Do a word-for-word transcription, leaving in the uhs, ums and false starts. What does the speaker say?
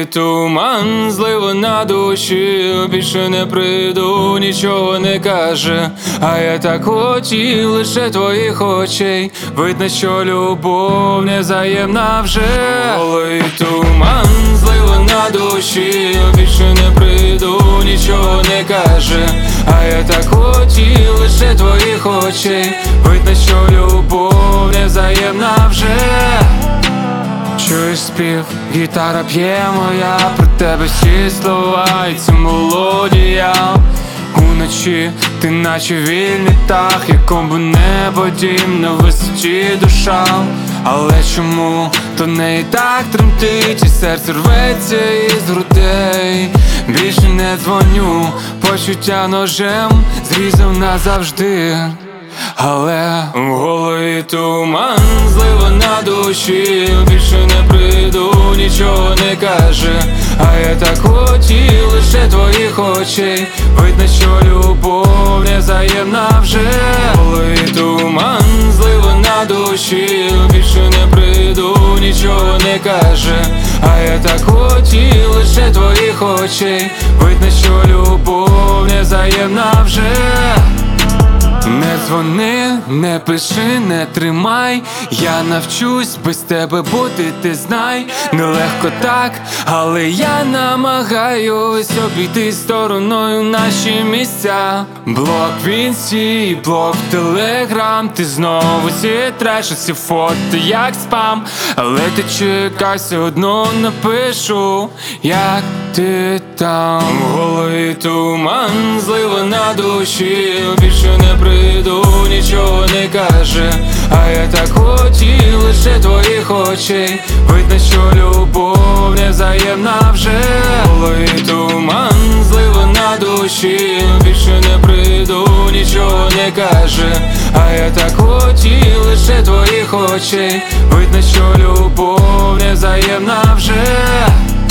туман, злива на душі, більше не прийду, нічого не каже. А я так хотів лише твоїх очей. Видно, що любов невзаємна вже. Голий туман, злива на душі, більше не прийду, нічого не каже. А я так хотів лише твоїх очей. Видно, що любов невзаємна вже. Чуєш спів, гітара п'є моя, про тебе всі слова, і це мелодія. Уночі ти наче вільний птах, яком би небо дім, на висоті душа. Але чому то не і так тремтить, і серце рветься із грудей. Більше не дзвоню, почуття ножем зрізав назавжди. Але в голові туман, злива на душі, більше не прийду, нічого не каже. А я так хотів лише твоїх очей. Видно, що любов невзаємна вже. В голові туман, злива на душі, більше не прийду, нічого не каже. А я так хотів лише твоїх очей. Видно, що любов невзаємна вже. Не дзвони, не пиши, не тримай. Я навчусь без тебе бути, ти знай. Нелегко так, але я намагаюсь обійти стороною наші місця. Блок в інсті, блок в телеграм. Ти знову зітреш усі фото як спам. Але ти чекай, все одно напишу, як ти там. В голові туман, злива на душі, більше не прийду, нічого не каже. А я так хотів лише твоїх очей. Видно, що любов невзаємна вже. В голові туман, злива на душі, більше не прийду, нічого не каже. А я так хотів лише твоїх очей. Видно, що любов невзаємна вже.